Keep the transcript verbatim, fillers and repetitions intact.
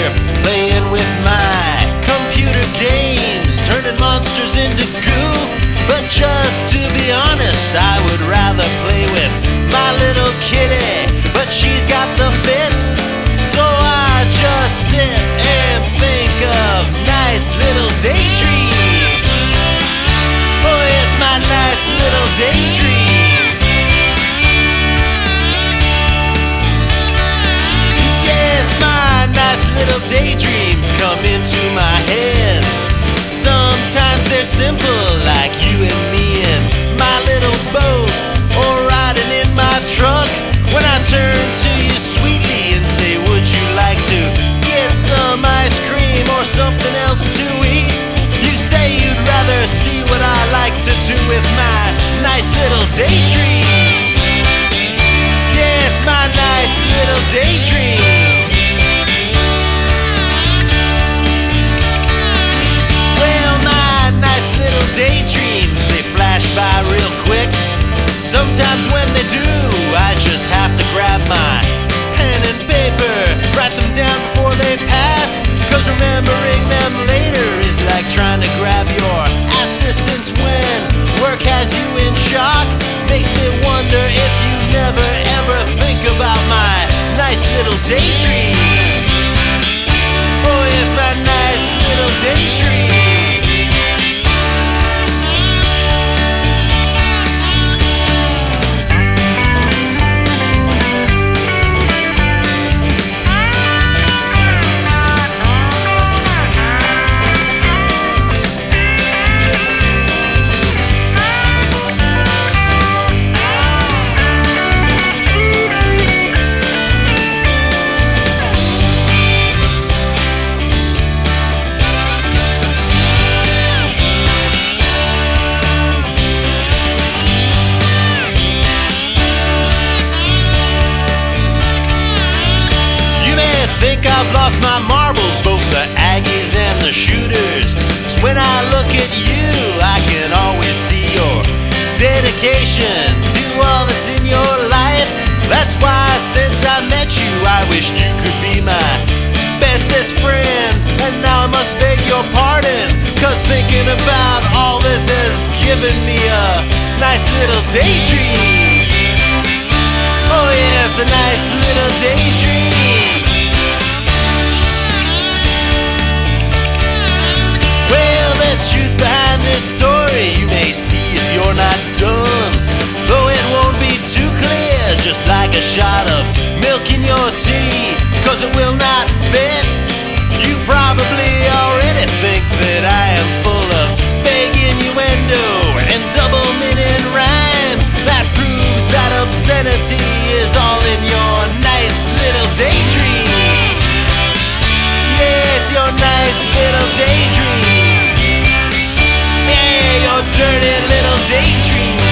here playing with my computer games, turning monsters into goo. But just to be honest, I would rather play with my little kitty, but she's got the fits, so I just sit and think of nice little daydreams. Oh yes, my nice little daydreams. Yes, my nice little daydreams come into my head. Sometimes they're simple, like you and me in my little boat, or riding in my truck. When I turn to you sweetly and say, would you like to get some ice cream or something else to eat? You say you'd rather see what I like to do with my nice little daydreams. Yes, my nice little daydreams. Daydreams, they flash by real quick. Sometimes when they do, I just have to grab my pen and paper, write them down before they pass, cause remembering them later is like trying to grab your assistance when work has you in shock. Makes me wonder if you never ever think about my nice little daydreams. Oh yes, my nice little daydreams. Think I've lost my marbles, both the Aggies and the Shooters. 'Cause when I look at you, I can always see your dedication to all that's in your life. That's why since I met you, I wished you could be my bestest friend. And now I must beg your pardon, 'cause thinking about all this has given me a nice little daydream. Oh yes, a nice little daydream. Truth behind this story you may see if you're not done, though it won't be too clear, just like a shot of milk in your tea, 'cause it will not fit. You probably already think that I am full of vague innuendo and double meaning rhyme. That proves that obscenity is all in your nice little daydream. Yes, your nice little daydream. Your dirty little daydream.